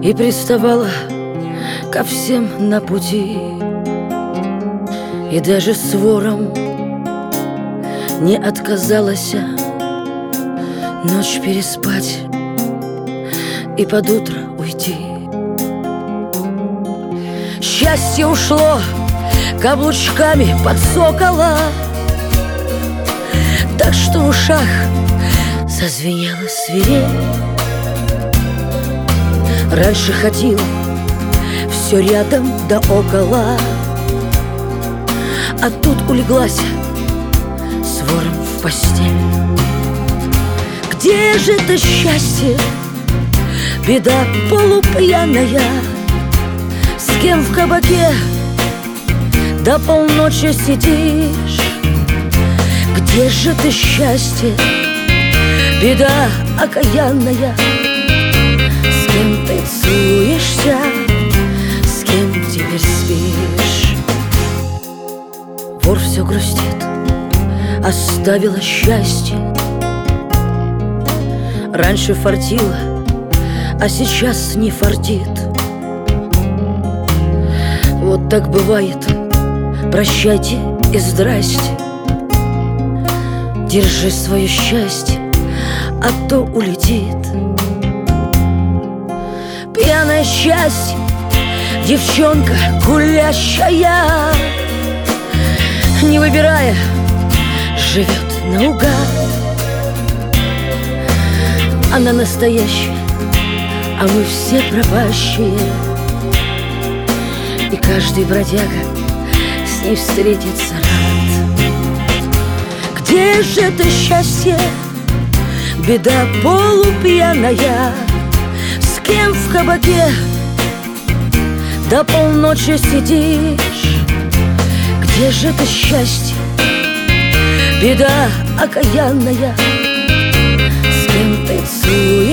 и приставала ко всем на пути, и даже с вором не отказалась ночь переспать и под утро уйти. Счастье ушло каблучками под сокола, так что в ушах зазвенела свирель. Раньше ходила все рядом да около, а тут улеглась с вором в постель. Где же это счастье, беда полупьяная? С кем в кабаке до полночи сидишь? Где же ты счастье, беда окаянная? С кем ты целуешься, с кем теперь спишь? Вор все грустит, оставила счастье. Раньше фартило, а сейчас не фартит. Вот так бывает, прощайте и здрасте. Держи свое счастье, а то улетит. Пьяное счастье, девчонка гулящая, не выбирая, живет наугад. Она настоящая, а мы все пропащие, и каждый бродяга с ней встретится рад. Где же это счастье, беда полупьяная? С кем в кабаке до полночи сидишь? Где же это счастье, беда окаянная? С кем ты целуешься,